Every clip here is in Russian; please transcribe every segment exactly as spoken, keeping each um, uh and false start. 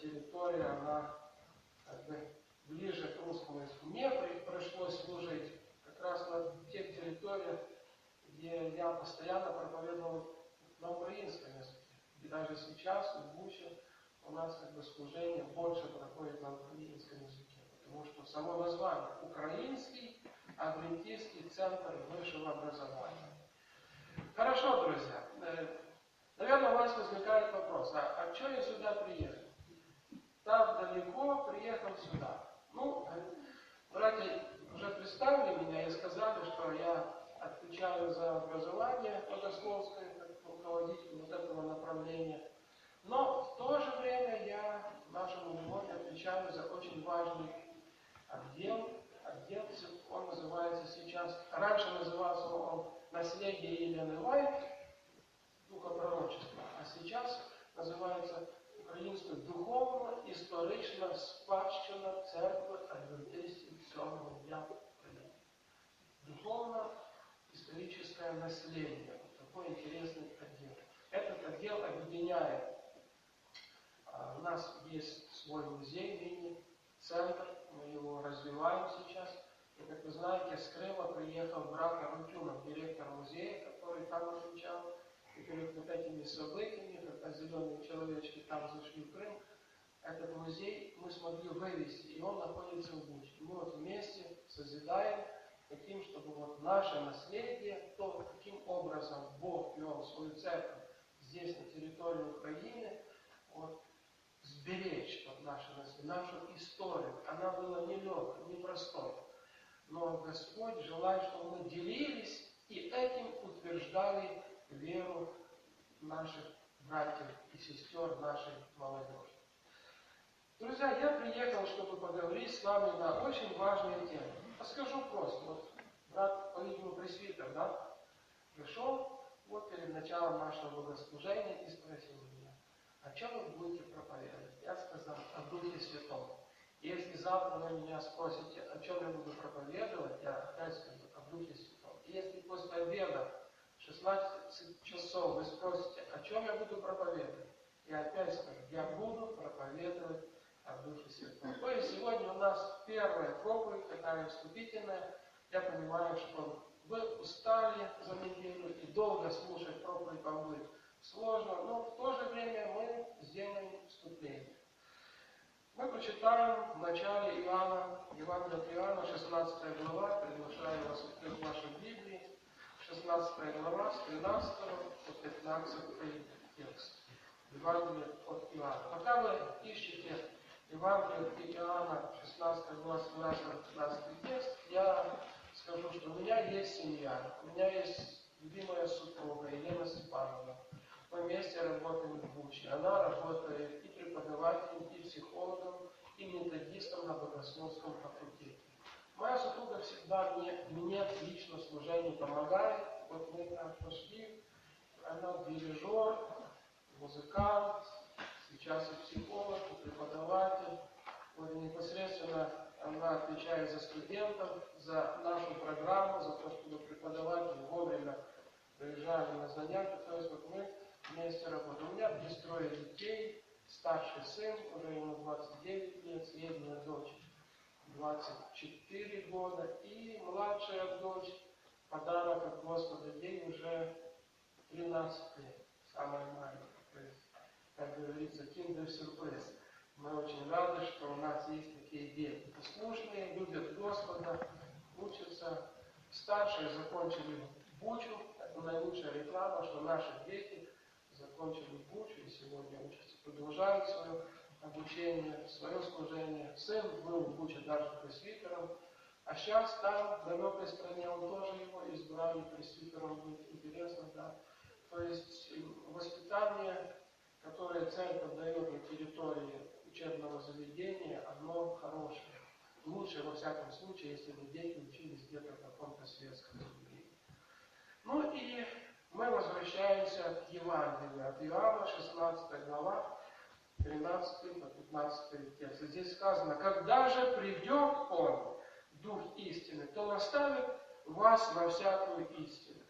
территория, она как бы ближе к русскому языку. Мне пришлось служить как раз на тех территориях, где я постоянно проповедовал на украинском языке. И даже сейчас в Буче у нас как бы служение больше проходит на украинском языке, потому что само название Украинский адвентистский центр высшего образования. Хорошо, друзья. Наверное, у вас возникает вопрос, а, а что я сюда приехал? Так далеко приехал сюда. Ну, братья уже представили меня и сказали, что я отвечаю за образование богословское, как руководитель вот этого направления. Но в то же время я нашему Львове отвечаю за очень важный отдел. Отдел, он называется сейчас, раньше назывался он «Наследие Елены Уайт», духопророчество, а сейчас называется «Українська духовно-історична спадщина церкви адвентистів сьомого дня України». Духовно-историческое наследие. Вот такой интересный отдел. Этот отдел объединяет, а, у нас есть свой музей, мини-центр, мы его развиваем сейчас. И, как вы знаете, с Крыма приехал брат Арутюнов, директор музея, который там отвечал. И перед вот этими событиями, когда зеленые человечки там зашли в Крым, этот музей мы смогли вывести, и он находится в Буче. Мы вот вместе созидаем, хотим, чтобы вот наше наследие, то, каким образом Бог вел свою церковь здесь, на территории Украины, вот, сберечь вот наше наследие, нашу историю. Она была нелегкой, непростой. Но Господь желает, чтобы мы делились и этим утверждали веру наших братьев и сестер, нашей молодежи. Друзья, я приехал, чтобы поговорить с вами на очень важные темы. Скажу просто. Вот брат, по-видимому, пресвитер, да, пришел вот перед началом нашего богослужения и спросил меня, о чем вы будете проповедовать? Я сказал, о Духе Святом. Если завтра вы меня спросите, о чем я буду проповедовать, я опять скажу о Духе Святом. И если после обеда в шестнадцать часов вы спросите, о чем я буду проповедовать, я опять скажу, я буду проповедовать о Духе Святом. То есть сегодня у нас первая проповедь, такая вступительная. Я понимаю, что вы устали за неделю и долго слушать проповедь вам будет сложно, но в то же время мы сделаем вступление. Мы прочитаем в начале Иоанна, Евангелие от Иоанна, шестнадцатая глава, приглашаю вас открыть вашу Библию, шестнадцатая глава, с тринадцатого по пятнадцатый текст. Евангелие от Иоанна. Пока вы ищете Евангелие от Иоанна, шестнадцатая глава, с тринадцатого по пятнадцатый текст, я скажу, что у меня есть семья, у меня есть любимая супруга Елена Степановна. Мы вместе работаем в Буче. Она работает и преподавателем, и психологом, и методистом на богословском факультете. Моя супруга всегда мне, мне лично в служении помогает. Вот мы так пошли. Она дирижер, музыкант, сейчас и психолог, и преподаватель. Вот непосредственно она отвечает за студентов, за нашу программу, за то, чтобы преподаватели вовремя приезжали на занятия. То есть вот мы вместе работаем. У меня есть трое детей, старший сын, уже ему двадцать девять лет, средняя дочь двадцать четыре года, и младшая дочь, подарок от Господа, ей уже тринадцать лет, самая маленькая. То есть, как говорится, киндер-сюрприз. Мы очень рады, что у нас есть такие дети. Послушные, любят Господа, учатся. Старшие закончили Бучу. Это наилучшая реклама, что наши дети закончили Бучу и сегодня учатся, продолжают свое обучение, свое служение. Сын был в Буче даже пресвитером, а сейчас там, в далекой стране, он тоже его избрали пресвитером быть. Интересно, да? То есть воспитание, которое церковь дает на территории учебного заведения, оно хорошее. Лучше, во всяком случае, если бы дети учились где-то в каком-то светском заведении. Ну и мы возвращаемся к Евангелию от Иоанна, шестнадцатая глава, тринадцатый по пятнадцатый текст. Здесь сказано, когда же придет Он, Дух истины, то наставит вас на всякую истину.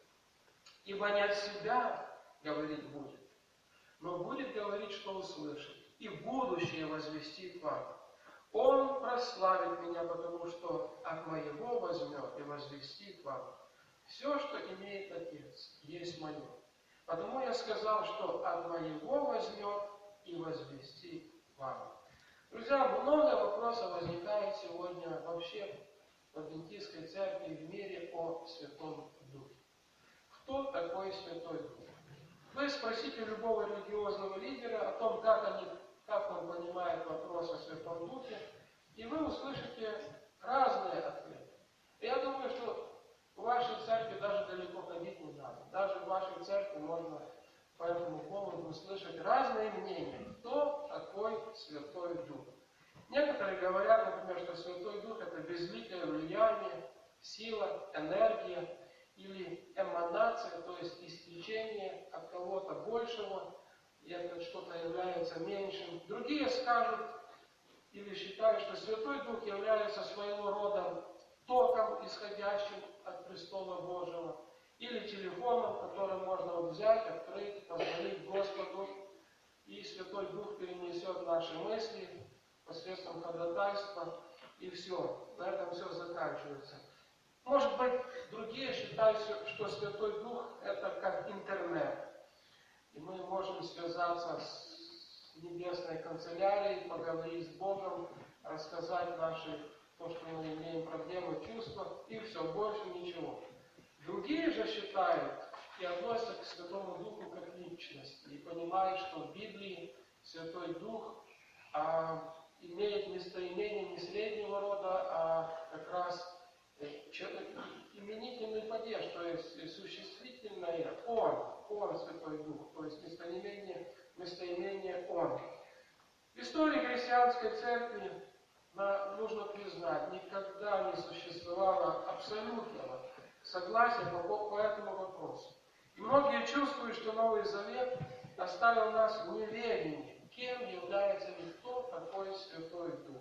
Ибо не от себя говорить будет, но будет говорить, что услышит, и будет будущее возвестит вам. Он прославит меня, потому что от моего возьмет и возвестит вам. Все, что имеет Отец, есть мое. Потому я сказал, что от моего возьмет и возвестит вам. Друзья, много вопросов возникает сегодня вообще в Адвентистской церкви в мире о Святом Духе. Кто такой Святой Дух? Вы спросите любого религиозного лидера о том, как, они, как он понимает вопрос о Святом Духе, и вы услышите разные ответы. И я думаю, что в вашей церкви даже далеко ходить не надо. Даже в вашей церкви можно по этому поводу услышать разные мнения. Кто такой Святой Дух? Некоторые говорят, например, что Святой Дух – это безликое влияние, сила, энергия или эманация, то есть истечение от кого-то большего, и это что-то является меньшим. Другие скажут или считают, что Святой Дух является своего рода током, исходящим от престола Божьего, или телефоном, который можно взять, открыть, позвонить Господу, и Святой Дух перенесет наши мысли посредством ходатайства, и все. На этом все заканчивается. Может быть, другие считают, что Святой Дух – это как интернет. И мы можем связаться с небесной канцелярией, поговорить с Богом, рассказать наши, то, что мы имеем проблемы, чувства, и все, больше ничего. Другие же считают и относятся к Святому Духу как к личности, и понимают, что в Библии Святой Дух а, имеет местоимение не среднего рода, а как раз именительный падеж, то есть существительное «Он», «Он» Святой Дух, то есть местоимение, местоимение «Он». В истории христианской церкви нужно признать, никогда не существовало абсолютного согласия по, по этому вопросу. И многие чувствуют, что Новый Завет оставил нас в неведении, кем является ли кто такой Святой Дух.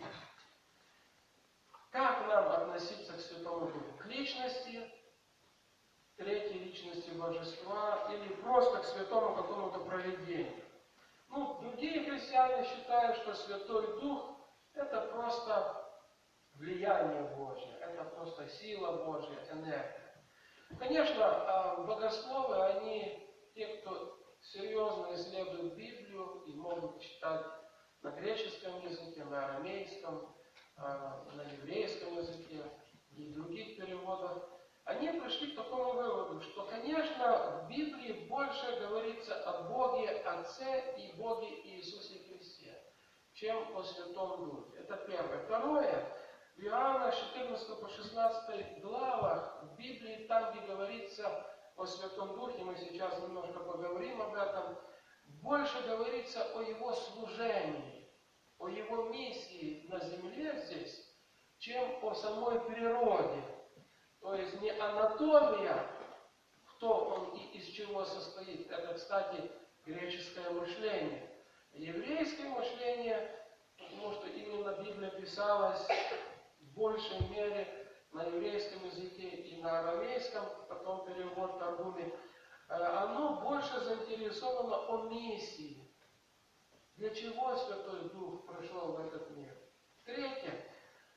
Как нам относиться к Святому Духу? К личности, третьей личности Божества или просто к святому какому-то провидению? Ну, другие христиане считают, что Святой Дух – это просто влияние Божье, это просто сила Божья, энергия. Конечно, богословы, они, те, кто серьезно исследуют Библию и могут читать на греческом языке, на арамейском, на еврейском языке и других переводах, они пришли к такому выводу, что, конечно, в Библии больше говорится о Боге Отце и Боге Иисусе Христе, чем о Святом Духе. Это первое. Второе. В Иоанна с четырнадцатой по шестнадцатой главах в Библии, там, где говорится о Святом Духе, мы сейчас немножко поговорим об этом, больше говорится о Его служении, о Его миссии на земле здесь, чем о самой природе. То есть не анатомия, кто он и из чего состоит. Это, кстати, греческое мышление. Еврейское мышление, потому что именно Библия писалась в большей мере на еврейском языке и на арамейском, потом перевод Таргуме, оно больше заинтересовано о миссии. Для чего Святой Дух пришел в этот мир? Третье.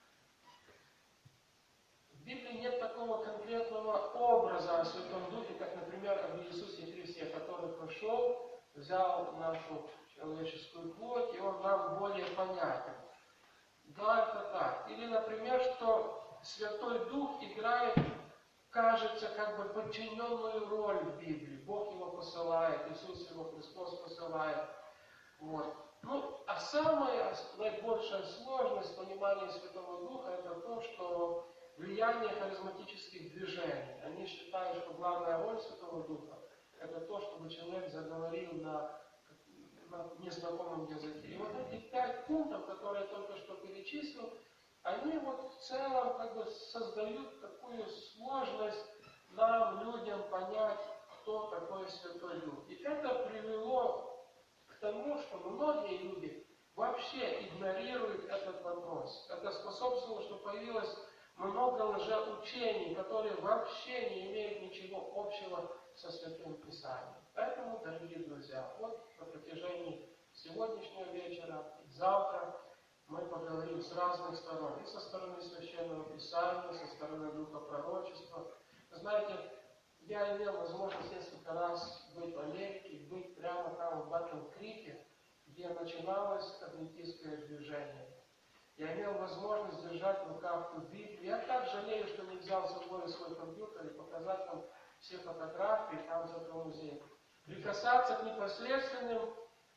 В Библии нет такого конкретного образа о Святом Духе, как, например, об Иисусе Христе, который пришел, взял нашу человеческую плоть, и он нам более понятен. Да, это так. Или, например, что Святой Дух играет, кажется, как бы подчиненную роль в Библии. Бог его посылает, Иисус его Христос посылает. Вот. Ну, а самая наибольшая сложность понимания Святого Духа – это то, что влияние харизматических движений. Они считают, что главная роль Святого Духа – это то, чтобы человек заговорил на, на незнакомом языке. И вот эти пять пунктов, которые я только что перечислил, они вот в целом как бы создают такую сложность нам, людям, понять, кто такой Святой Дух. И это привело к тому, что многие люди вообще игнорируют этот вопрос. Это способствовало, что появилось много лжеучений, которые вообще не имеют ничего общего со Святым Писанием. Поэтому, дорогие друзья, вот на протяжении сегодняшнего вечера, и завтра мы поговорим с разных сторон. И со стороны Священного Писания, со стороны Духа Пророчества. Знаете, я имел возможность несколько раз быть в Америке, быть прямо там, в Батл-Крике, где начиналось адвентистское движение. Я имел возможность держать в руках ту Библию. Я так жалею, что не взял с собой свой компьютер и показать вам все фотографии там с этого музея. Прикасаться к непосредственным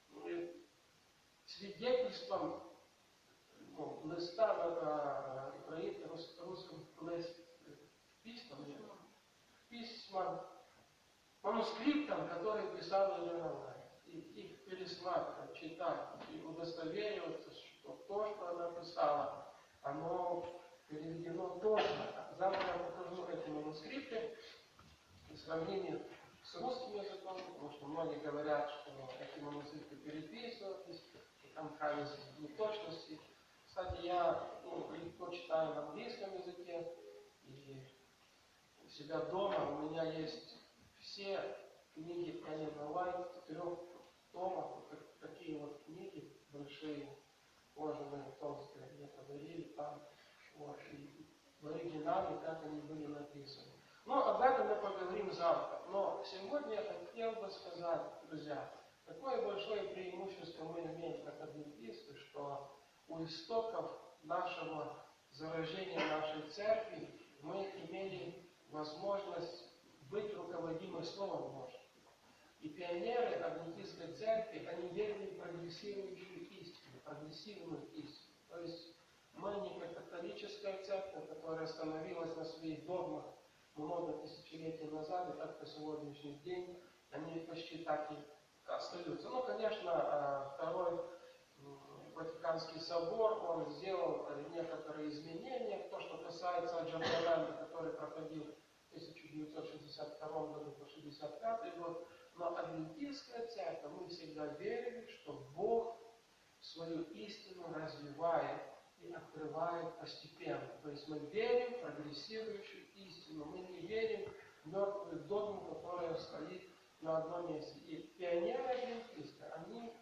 свидетельствам ну, листа на русском письмам, письмам, манускриптам, которые писал Елена Ваня. И их пересматривать, читать, и удостовериваться, что то, что она писала, оно переведено точно. Завтра я покажу эти манускрипты в сравнении с русским языком, потому что многие говорят, что эти манускрипты переписывались, и там крайность неточности. Кстати, я ну, легко читаю на английском языке, и у себя дома у меня есть все книги Эллен Уайт в трех томах, вот такие вот книги большие, кожаные, толстые, мне подарили там, вот, и в оригинале, как они были написаны. Но об этом мы поговорим завтра. Но сегодня я хотел бы сказать, друзья, какое большое преимущество мы имеем как адвентисты, что у истоков нашего заражения нашей церкви мы имели возможность быть руководимы Словом Божьим. И пионеры адвентистской церкви, они верили в прогрессирующую истину, прогрессивную истину. То есть мы не как католическая церковь, которая остановилась на своих догмах много тысячелетий назад, и так по сегодняшний день они почти так и остаются. Ну, конечно, Второй Ватиканский собор, он сделал некоторые изменения, то, что касается Джордана, который проходил в тысяча девятьсот шестьдесят втором году по шестьдесят пятый год. Но адвентистская церковь, мы всегда верили, что Бог свою истину развивает и открывает постепенно. То есть мы верим в прогрессирующую истину. Мы не верим в мертвую догму, которая стоит на одном месте. И пионеры адвентисты, они,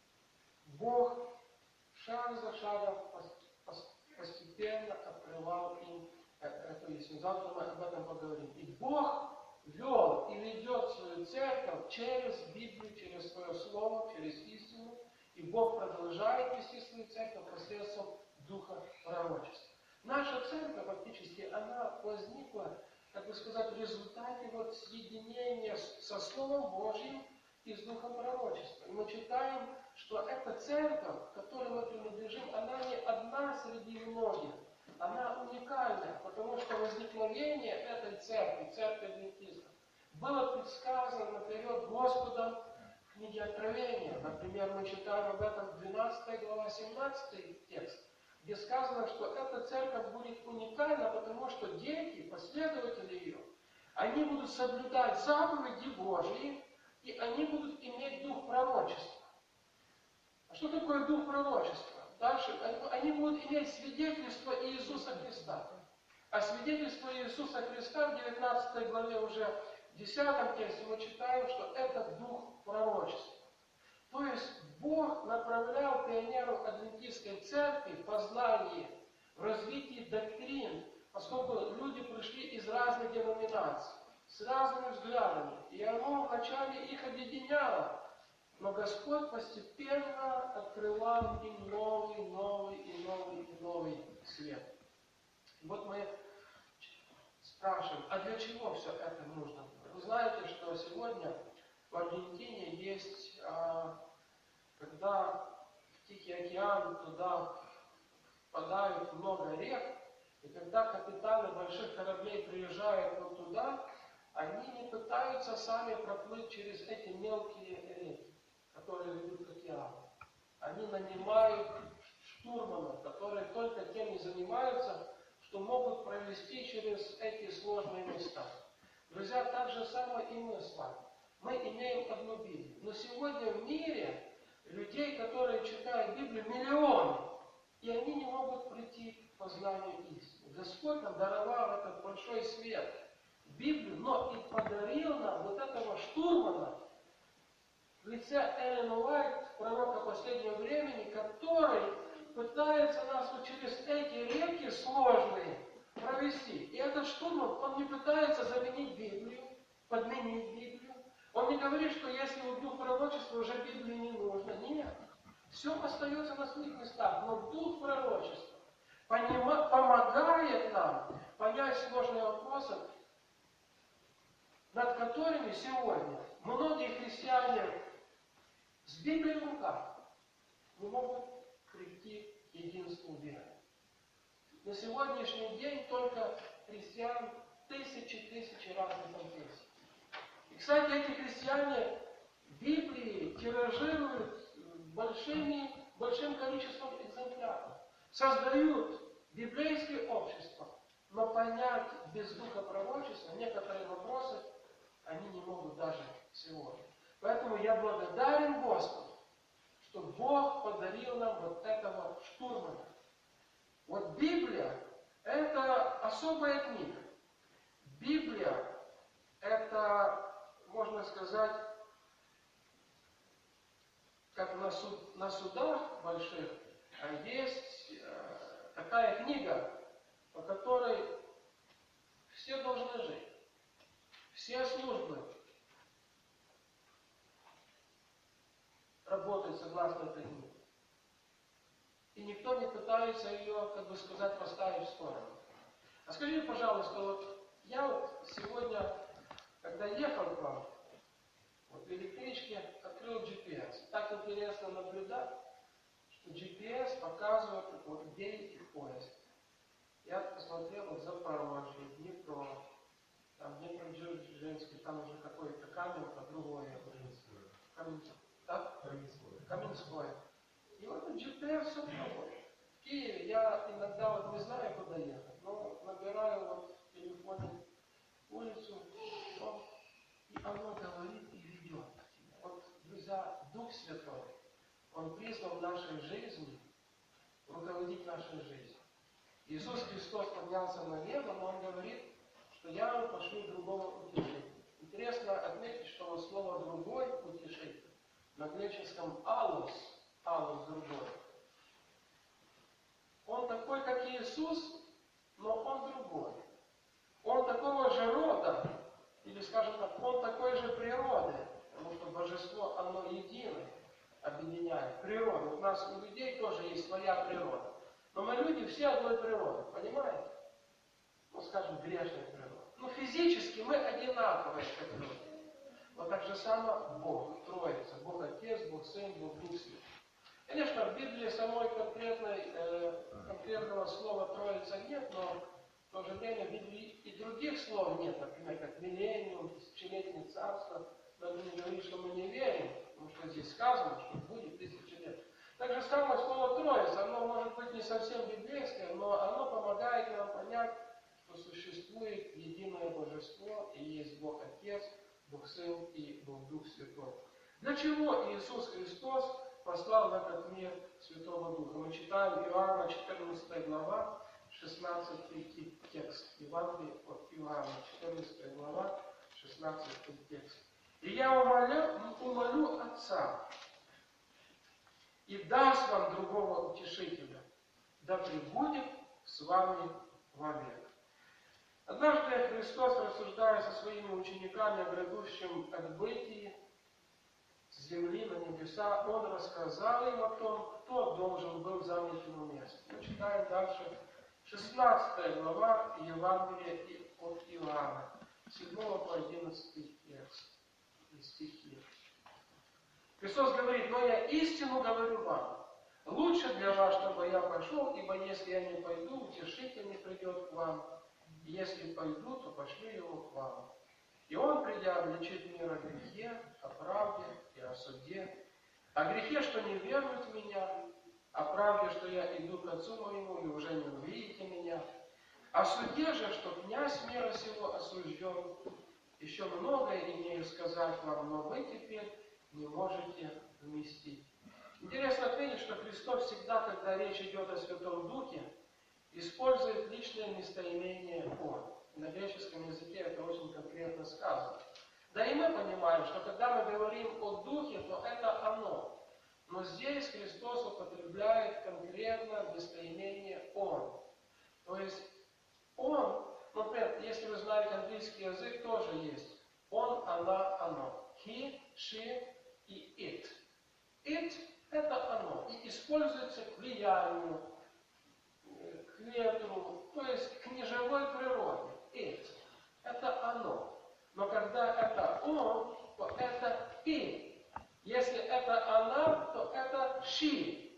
Бог шаг за шагом постепенно открывал им эту истину. Завтра мы об этом поговорим. И Бог вел и ведет свою церковь через Библию, через свое слово, через истину. И Бог продолжает вести свою церковь посредством Духа Пророчества. Наша церковь, фактически, она возникла, как бы сказать, в результате вот соединения со Словом Божьим и с Духом Пророчества. И мы читаем, что эта церковь, к которой мы принадлежим, она не одна среди многих. Она уникальна, потому что возникновение этой церкви, церкви адвентистов, было предсказано наперед Господом в книге Откровения. Например, мы читаем об этом в двенадцатой глава, семнадцатый текст, где сказано, что эта церковь будет уникальна, потому что дети, последователи ее, они будут соблюдать заповеди Божьи, и они будут иметь дух пророчества. А что такое дух пророчества? Дальше, они будут иметь свидетельство Иисуса Христа. А свидетельство Иисуса Христа в девятнадцатой главе, уже в десятом тексте, мы читаем, что это дух пророчества. То есть Бог направлял пионеров адвентистской церкви в познании, в развитии доктрин, поскольку люди пришли из разных деноминаций, с разными взглядами. И оно вначале их объединяло. Но Господь постепенно открывал им новый, новый и новый и новый свет. И вот мы спрашиваем, а для чего все это нужно? Вы знаете, что сегодня в Аргентине есть, когда в Тихий океан туда впадают много рек, и когда капитаны больших кораблей приезжают вот туда, они не пытаются сами проплыть через эти мелкие реки, которые ведут к океану. Они нанимают штурманов, которые только тем и занимаются, что могут провести через эти сложные места. Друзья, так же самое и мы с вами. Мы имеем одну Библию. Но сегодня в мире людей, которые читают Библию, миллионы. И они не могут прийти к познанию истины. Господь нам даровал этот большой свет, Библию, но и подарил нам вот этого штурмана, в лице Эллен Уайт, пророка последнего времени, который пытается нас вот через эти реки сложные провести. И этот штурман, он не пытается заменить Библию, подменить Библию. Он не говорит, что если вот дух пророчества, уже Библии не нужно. Нет. Все остается на своих местах. Но дух пророчества понима, помогает нам понять сложные вопросы, над которыми сегодня многие христиане с Библией в руках не могут прийти к единству веры. На сегодняшний день только христиан тысячи-тысячи разных конфессий. И, кстати, эти христиане Библии тиражируют большими, большим количеством экземпляров. Создают библейское общество, но понять без духа пророчества некоторые вопросы они не могут даже сегодня. Поэтому я благодарен Господу, что Бог подарил нам вот этого штурмана. Вот Библия – это особая книга. Библия – это, можно сказать, как на, суд, на судах больших, есть э, такая книга, по которой все должны жить. Все службы работают согласно этой книге. И никто не пытается ее, как бы сказать, поставить в сторону. А скажите, пожалуйста, вот я вот сегодня, когда ехал к вам, вот в электричке открыл джи пи эс. Так интересно наблюдать, что джи пи эс показывает, вот где идти поезд. Я посмотрел вот Запорожье, Днепро, там Днепродзержинский, там уже какой-то Каменка, другое. Каменское. Так? Каменское. И вот джи пи эс все проводит. В Киеве я иногда вот не знаю, куда ехать, но набираю вот в телефоне улицу, вот, и оно говорит и ведет. Вот, друзья, Дух Святой, Он призван в нашей жизни руководить нашей жизнью. Иисус Христос поднялся на небо, но Он говорит, что я вам пошлю другого утешителя. Интересно отметить, что вот слово «другой утешитель» на греческом «алос», «алос» другой. Он такой, как Иисус, но Он другой. Он такого же рода, или, скажем так, Он такой же природы, потому что божество, оно единое, объединяет природу. У нас у людей тоже есть своя природа. Но мы люди все одной природы, понимаете? Ну, скажем, грешной природы. Ну, физически мы одинаковые, как люди. Вот так же само Бог, Троица, Бог Отец, Бог Сын, Бог Дух Святой. Конечно, в Библии самой конкретной, э, конкретного слова Троица нет, но в то же время в Библии и других слов нет, например, как миллениум, тысячелетнее царство. Надо не говорить, что мы не верим, потому что здесь сказано, что будет тысячи лет. Так же самое слово Троица, оно может быть не совсем библейское, но оно помогает нам понять, что существует единое божество, и есть Бог Отец, Бог Сын и Бог Дух Святой. Для чего Иисус Христос послал в этот мир Святого Духа? Мы читаем Иоанна четырнадцатая глава, шестнадцатый текст. Евангелие от Иоанна, четырнадцатая глава, шестнадцатый текст. «И я умолю, умолю Отца, и даст вам другого утешителя, да пребудет с вами вовек». Однажды Христос, рассуждая со своими учениками о грядущем отбытии с земли на небеса, Он рассказал им о том, кто должен был занять его место. Мы читаем дальше шестнадцатая глава Евангелия от Иоанна, седьмого по одиннадцатый текст и стихи. Христос говорит: «Но я истину говорю вам, лучше для вас, чтобы я пошел, ибо если я не пойду, утешитель не придет к вам, и если пойду, то пошлю его к вам. И он, придя, обличит мир о грехе, о правде и о суде, о грехе, что не веруют в меня, о правде, что я иду к Отцу моему, и уже не увидите меня, о суде же, что князь мира сего осужден. Еще многое имею сказать вам, но вы теперь не можете вместить». Интересно отметить, что Христос всегда, когда речь идет о Святом Духе, использует личное местоимение «Он». На греческом языке это очень конкретно сказано. Да и мы понимаем, что когда мы говорим о Духе, то это оно. Но здесь Христос употребляет конкретно местоимение «Он». То есть «Он», например, если вы знаете английский язык, тоже есть «Он», «она», «оно». He, she и it. It – это оно. И используется к влиянию, к ветру, то есть к неживой природе. It – это оно. Но когда это он, то это it. Если это она, то это she.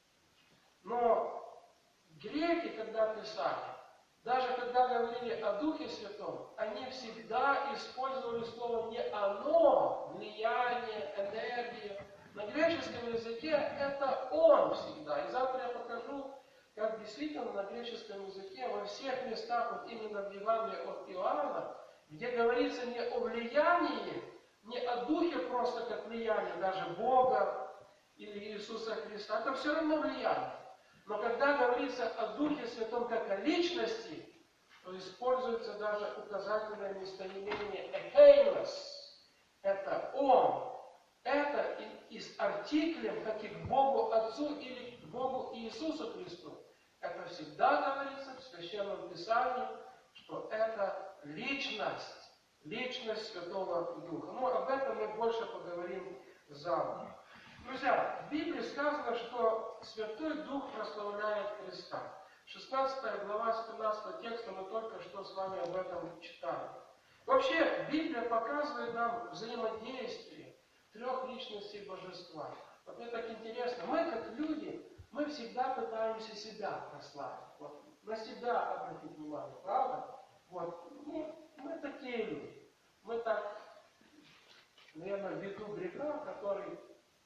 Но греки, когда писали, даже когда говорили о Духе Святом, они всегда использовали слово не оно, влияние, энергия. На греческом языке это он всегда. И завтра я покажу, как действительно на греческом языке во всех местах, вот именно в Евангелии от Иоанна, где говорится не о влиянии, не о Духе просто как влияние, даже Бога или Иисуса Христа, это все равно влияние. Но когда говорится о Духе Святом как о личности, то используется даже указательное местоимение «экейнос». Это Он. Это и, и с артиклем, как и к Богу Отцу или к Богу Иисусу Христу. Это всегда говорится в Священном Писании, что это личность, личность Святого Духа. Ну, об этом мы больше поговорим завтра. Друзья, в Библии сказано, что Святой Дух прославляет Христа. шестнадцатая глава с тринадцатого текста мы только что с вами об этом читали. Вообще, Библия показывает нам взаимодействие трех личностей Божества. Вот мне так интересно, мы как люди, мы всегда пытаемся себя прославить. Вот, на себя обратить внимание, правда? Вот, мы, мы такие люди. Мы так, наверное, веду греха, который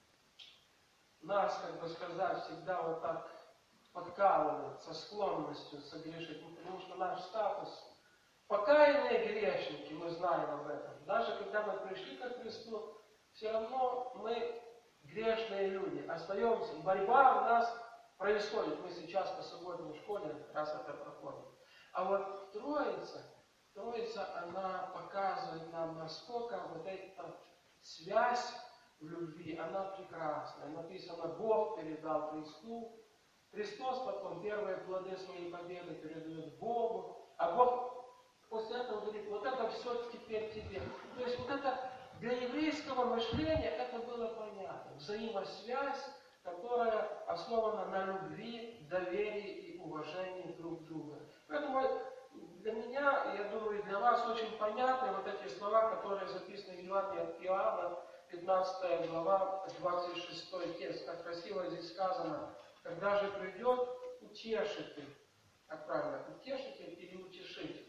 нас, как бы сказать, всегда вот так подкалывает, со склонностью согрешить, потому что наш статус покаянные грешники, мы знаем об этом. Даже когда мы пришли ко Христу, все равно мы грешные люди, остаемся. И борьба у нас происходит. Мы сейчас по субботней школе раз это проходим. А вот Троица, Троица, она показывает нам, насколько вот эта связь в любви, она прекрасная. Написано, Бог передал Христу. Христос потом первые плоды своей победы передает Богу. А Бог после этого говорит, вот это все теперь тебе. То есть вот это для еврейского мышления это было понятно. Взаимосвязь, которая основана на любви, доверии и уважении друг друга. Поэтому для меня, я думаю, и для вас очень понятны вот эти слова, которые записаны в Евангелии от Иоанна, пятнадцатая глава, двадцать шестой текст. Как красиво здесь сказано, когда же придет утешитель. Как правильно, утешитель или утешитель?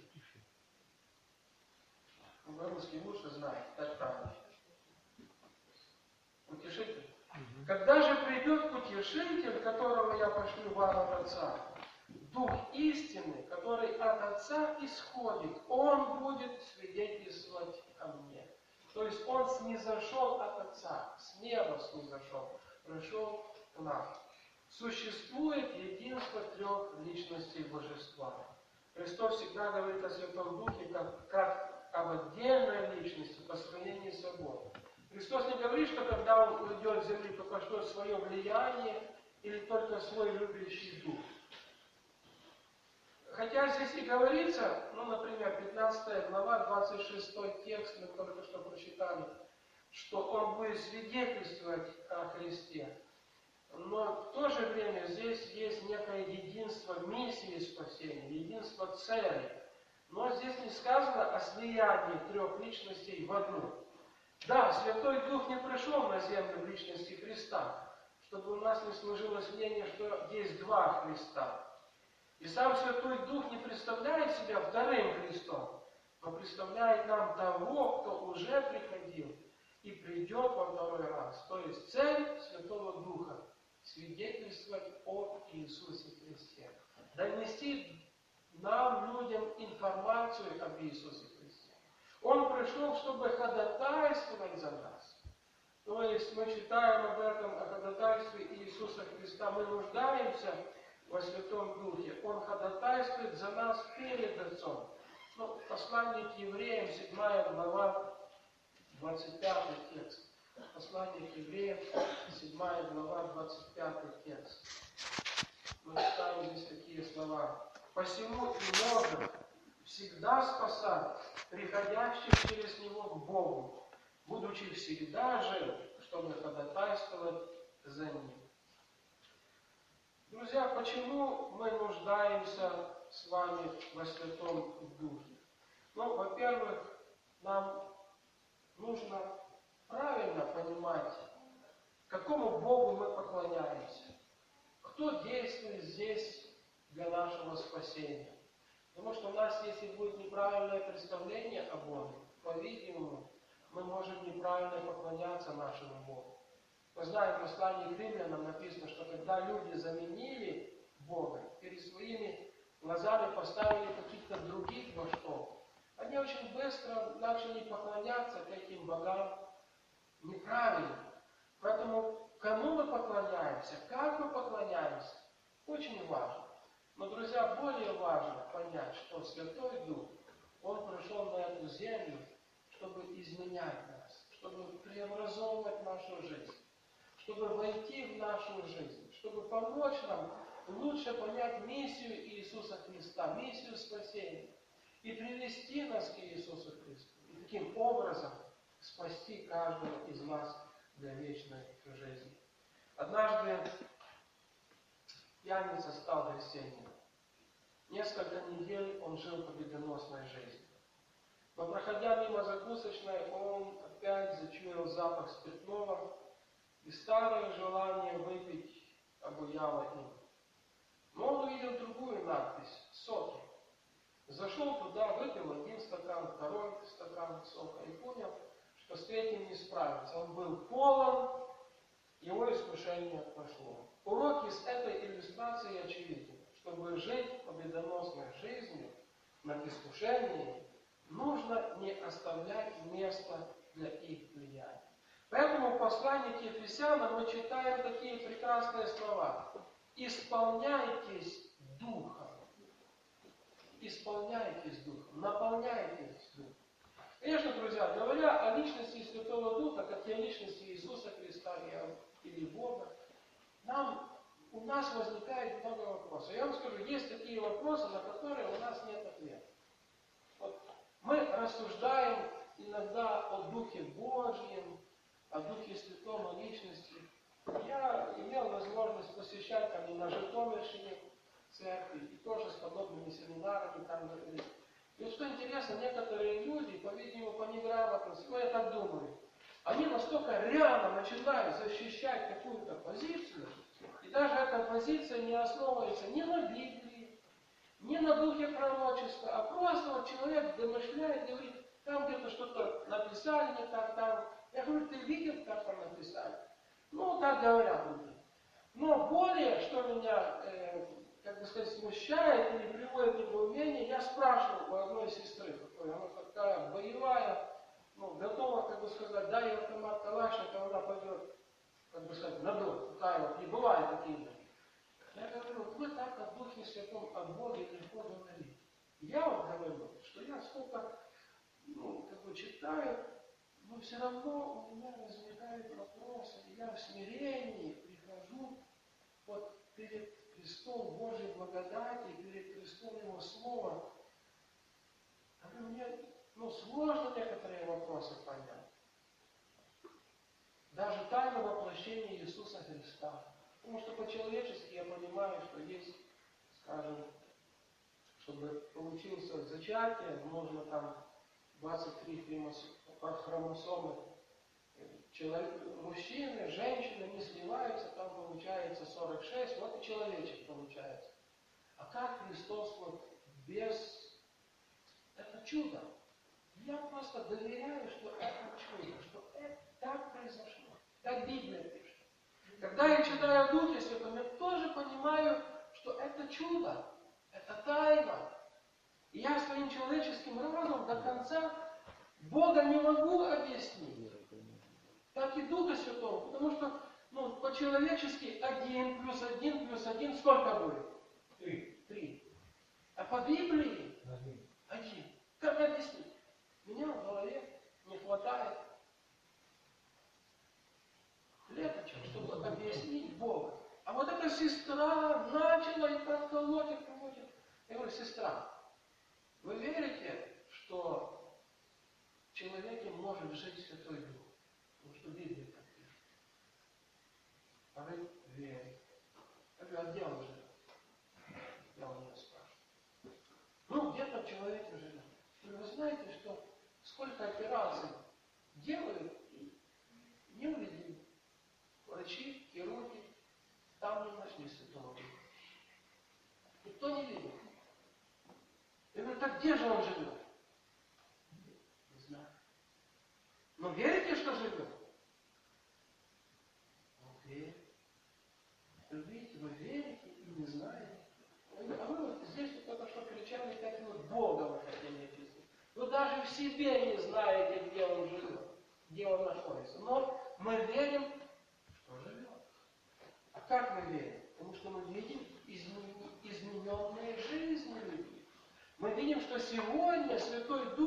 По-русски лучше знает, так правильно. Утешитель. Когда же придет утешитель, которого я пошлю вам от Отца, Дух истины, который от Отца исходит, Он будет свидетельствовать о мне. То есть Он снизошел от Отца, с неба снизошел, пришел к нам. Существует единство трех личностей Божества. Христос всегда говорит о Святом Духе как, как об отдельной личности по сравнению с собой. Христос не говорит, что когда Он уйдет с земли, то пошлет свое влияние или только свой любящий дух. Хотя здесь и говорится, ну, например, пятнадцатая глава, двадцать шестой текст, мы только что прочитали, что Он будет свидетельствовать о Христе. Но в то же время здесь есть некое единство миссии спасения, единство цели. Но здесь не сказано о слиянии трех личностей в одну. Да, Святой Дух не пришел на землю в личности Христа, чтобы у нас не сложилось мнение, что есть два Христа. И сам Святой Дух не представляет себя вторым Христом, но представляет нам того, кто уже приходил и придет во второй раз. То есть цель Святого Духа – свидетельствовать о Иисусе Христе. Донести нам, людям, информацию об Иисусе Христе. Он пришел, чтобы ходатайствовать за нас. То есть мы читаем об этом, о ходатайстве Иисуса Христа. Мы нуждаемся во Святом Духе. Он ходатайствует за нас перед Отцом. Ну, послание к евреям, седьмая глава, двадцать пятый текст. Послание к евреям, седьмая глава, двадцать пятый текст. Мы читаем здесь такие слова. «Посему и может всегда спасать приходящих через Него к Богу, будучи всегда жив, чтобы ходатайствовать за них». Друзья, почему мы нуждаемся с вами во Святом Духе? Ну, во-первых, нам нужно правильно понимать, какому Богу мы поклоняемся. Кто действует здесь для нашего спасения? Потому что у нас, если будет неправильное представление о Боге, по-видимому, мы можем неправильно поклоняться нашему Богу. Мы знаем, в послании к римлянам написано, что когда люди заменили Бога, перед своими глазами поставили каких-то других божков, они очень быстро начали поклоняться к этим богам неправильно. Поэтому кому мы поклоняемся, как мы поклоняемся, очень важно. Но, друзья, более важно понять, что Святой Дух, Он пришел на эту землю, чтобы изменять нас, чтобы преобразовывать нашу жизнь, чтобы войти в нашу жизнь, чтобы помочь нам лучше понять миссию Иисуса Христа, миссию спасения, и привести нас к Иисусу Христу, и таким образом спасти каждого из нас для вечной жизни. Однажды пьяница стал христианином. Несколько недель он жил победоносной жизнью. Но проходя мимо закусочной, он опять зачуял запах спиртного, и старое желание выпить обуяло им. Но он увидел другую надпись – «Соки». Зашел туда, выпил один стакан, второй стакан сока и понял, что с третьим не справится. Он был полон, его искушение прошло. Урок из этой иллюстрации очевиден. Чтобы жить победоносной жизнью над искушениями, нужно не оставлять места для их влияния. Поэтому в послании к Ефесянам мы читаем такие прекрасные слова. «Исполняйтесь Духом». Исполняйтесь Духом, наполняйтесь Духом. Конечно, друзья, говоря о личности Святого Духа, как и о личности Иисуса Христа или Бога, нам, у нас возникает много вопросов. Я вам скажу, есть такие вопросы, на которые у нас нет ответа. Вот мы рассуждаем иногда о Духе Божьем, о Духе Святом, о личности. Я имел возможность посещать там и на Житомирщине церкви, и тоже с подобными семинарами там говорили. И вот что интересно, некоторые люди, по-видимому, по неграмотности, ну я так думаю, они настолько рьяно начинают защищать какую-то позицию, и даже эта позиция не основывается ни на Библии, ни на духе пророчества, а просто вот человек домышляет, говорит, там где-то что-то написали не так, там. Я говорю, ты видел, как там написали? Ну, так говорят люди. Но более, что меня, э, как бы сказать, смущает или приводит в недоумение, я спрашивал у одной сестры, какой, она такая боевая, ну, готова, как бы сказать, дай ей автомат Калашникова, она пойдет, как бы сказать, на дом. Такая вот, не бывает такие люди. Я говорю, вот вы так о Духе Святом, о Боге легко говорите. Я вот говорю, что я сколько, ну, как бы читаю, но все равно у меня возникают вопросы, и я в смирении прихожу вот перед престол Божьей благодати, перед престол Его Слова. А мне, ну, сложно некоторые вопросы понять. Даже тайну воплощения Иисуса Христа. Потому что по-человечески я понимаю, что есть, скажем, чтобы получился зачатие, нужно там двадцать три хромосомы. Человек, мужчины, женщины, они сливаются, там получается сорок шесть, вот и человечек получается. А как Христос вот без... Это чудо. Я просто доверяю, что это чудо, что это так произошло. Так Библия пишет. Когда я читаю о Духе Святом, я тоже понимаю, что это чудо, это тайна. И я своим человеческим разумом до конца Бога не могу объяснить. Так и Духа Святого, потому что ну, по-человечески один плюс один плюс один сколько будет? Три. Три. А по Библии один. Один. Как объяснить? Меня в голове не хватает вот эта сестра начала и подколоть, и колоть. Я говорю, сестра, вы верите, что в человеке может жить Святой Дух? Потому что Библия так пишет. А вы верите. Я говорю, а где он живет? Я у него спрашиваю. Ну, где-то в человеке живет. И вы знаете, что сколько операций делают, и не увидели. Врачи, хирурги, там не нашли Святого Духа. Никто не видел. Я говорю, так где же он живет? Не знаю. Но верите, что живет? Ну, верите. Вы видите, вы верите и не знаете. А вы вот здесь вот только что кричали пять минут, Бога вы хотели описать. Вы даже в себе не знаете, где он живет, где он находится. Но мы верим, что живет. А как мы верим? Потому что мы видим измененные жизни людей. Мы видим, что сегодня Святой Дух